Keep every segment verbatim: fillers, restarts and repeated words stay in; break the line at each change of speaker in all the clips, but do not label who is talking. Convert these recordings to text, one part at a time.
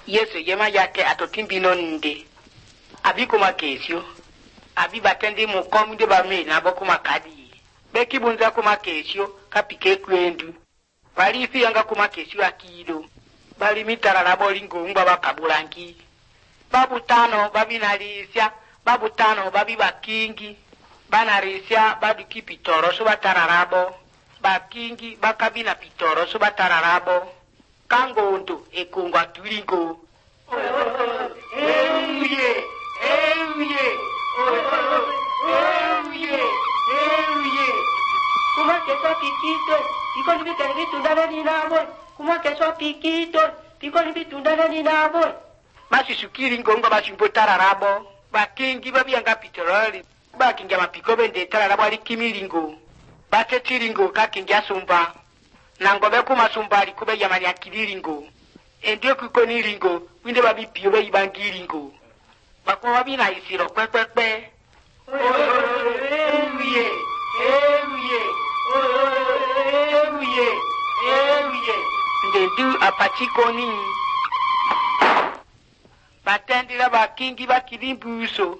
Yesu yema yake atotimbino nde. Abi kuma kesio. Abi batendi mu komde ba me na bokuma kadi. Beki bunza kuma kesio kapike kwendu. Bali ifi yanga kuma kesio akido. Bali mitara na bolingo ngba bakabulangi. Babu tano babi nalisya, babu tano babi bakingi. Banarisya badu kipitoro so batararabo. Bakingi bakabina pitoro so batararabo. Kango untu ekungwa tulingo. Euye, euye, euye, euye.
Kuma kesho pikito, piko libi karibi tundana ni nabo. Kuma kesho pikito, piko libi tundana ni nabo.
Masi sukiri ngongo basi mpotara rabo. Bakingi babi yanga pitoroli. Bakingi mapiko bende tara rabo alikimilingo. Batetiringo kakingi asumba. Nangobe kuma sumba alikube yamani akiliringo. Endio kukoni ringo, winde babi piyo be ibangiringo. Bakwa babi na isiro kwe kwe kwe. Euye, euye, euye, euye. Ndendu apachikoni. Batendila bakingi bakilimbuso.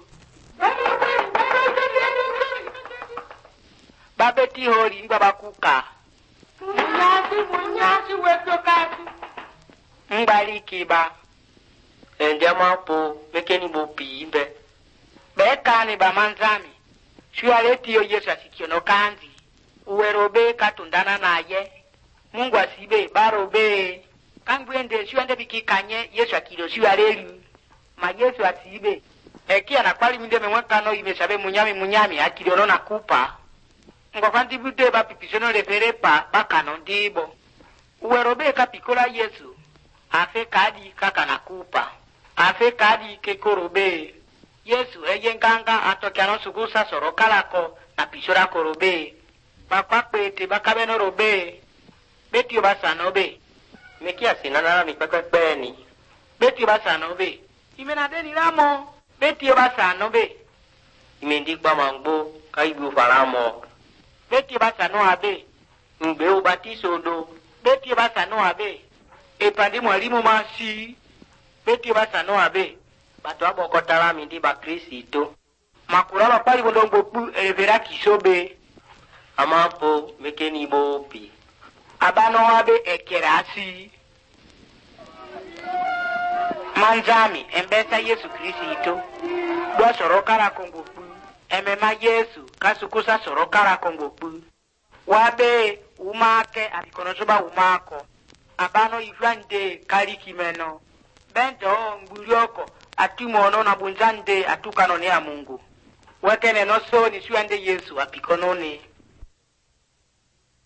Babeti hori ngwa bakuka.
Munyasi, munyasi wetokasi.
Mbali kiba.
Enjama po, mekeni bopi imbe.
Beka ni bamanzami. Shualeti yo Yesu asikio no kanzi. Uwerobe katundana naye. Mungu asibe barobe. Kangwende shuande bikikanye Yesu akilo shualeli. Ma Yesu asibe. Eki anakwali minde memwekano imesabe munyami munyami akilo na kupa. Ngofanti bude bapipisono leperepa bakano ndibo. Uwerobe kapikola Yesu. Afe kadi kaka nakupa. Afe kadi kekorobe. Yesu eye nganga atokiano sugusa sorokalako na pishora korobe. Bakwakpete bakabeno robe. Beti obasanobe.
Meki asinana mikwekweni.
Beti obasanobe. Imenadeni ramo. Beti obasanobe.
Imendikwa mangbo kaibu faramo.
Beti obasano abe.
Mbe ubatiso do.
Beti obasano abe. Epandi mwalimu masi. Beti obasano abe.
Bato abokotala mindi ba Kristo.
Makuraba kwali bondongo pu elevera kisobe.
Amapo mekeni bopi.
Abano abe ekerasi. Manzami embesa Yesu Kristo. Dwa sorokara kongopu. Emema Yesu kasukusa sorokara kongopu. Wabe umake abikonosoba umako. Abano ifrande kalikimeno. Bendo mbulioko atumono na bunzande atukano ni ya Mungu. Wekene no so ni shuande Yesu apikonone.